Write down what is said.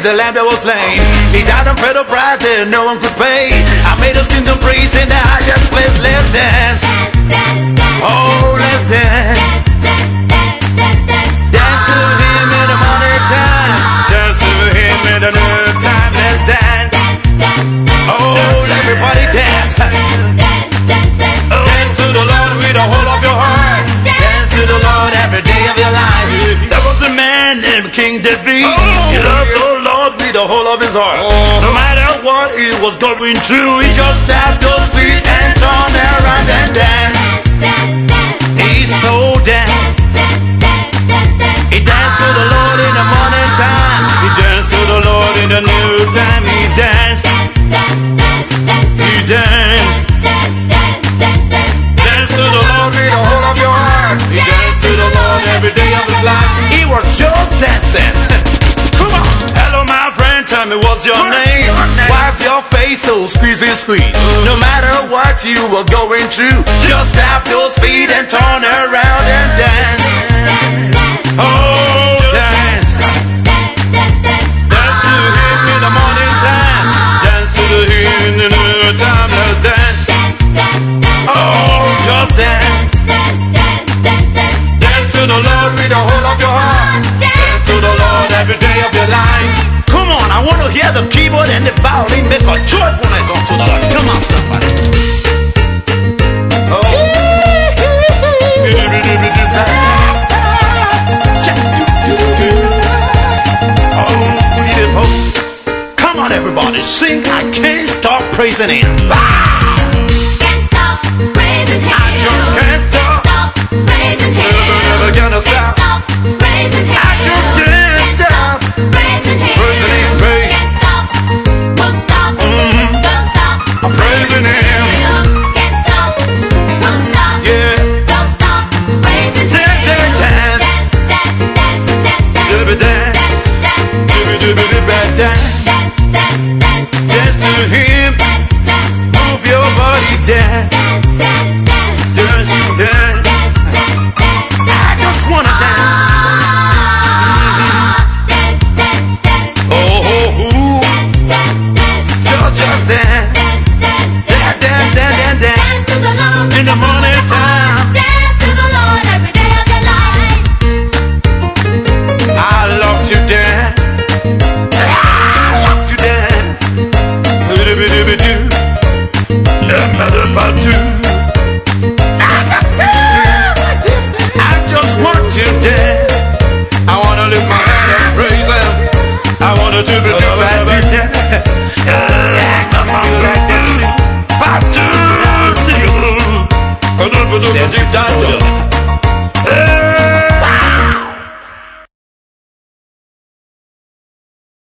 the lamb that was slain. He died and paid a price that no one could pay. I made his kingdom praise in the highest place. Let's dance. Oh, let's dance. Dance to him in the morning time. Dance to him in the noon time. Let's dance. Oh, everybody dance. Dance to the Lord with the whole of your heart. Dance to the Lord every day of your life. There was a man named King David. He loved the Lord with the whole of his heart. No matter what he was going through, he just tapped those feet and turned around and danced. He so danced. He danced to the Lord in the morning time. He danced to the Lord in the new time. He danced. He danced. Dance to the Lord with the whole of your heart. He danced to the Lord every day of his life. He was just dancing. Come on. Hello, my friend. Tell me what's your name? Why's your face so squeeze? No matter what you were going through, just tap those feet and turn around and dance. Oh, dance. Dance to him in the morning time. Dance to him in the noon time. Let's dance. Oh, just dance. Dance to the Lord with the whole of your heart. Dance to the Lord every day of your life. Come on, I want to hear the keyboard and the violin make a joyfulness unto the Lord. Come on, somebody. Oh. Come on, everybody, sing. I can't stop praising Him. Can't stop praising Him. I just can't stop praising Him. Never gonna stop. Can't stop praising Him. I just can't stop praising Him. praising Him. Can't stop, won't stop, don't stop. I'm praising Him. Can't stop, won't stop, Yeah. don't stop. Praising Him. Dance, dance, dance. Dance, dance, dance, dance, Dibby dance. dance, Dibby dibby dibby dance. dance, dance, dance, Dance to Him. dance, dance, Move your body dance. dance, dance, dance, Dance, dance. dance, dance, dance. I just wanna dance. Dance, dance, dance, Oh, oh, ooh. dance, dance, Just dance. dance, dance, Dance, dance, dance, dance, dance. dance to the Lord In the morning time. Dance to the Lord every day of your life. I love to dance. I love to dance. Dibby dibby doo. No matter what I do. I just want to dance. I wanna lift my hand and praise Him. I wanna do the job I did. Cause I'm like dancing. Back to you.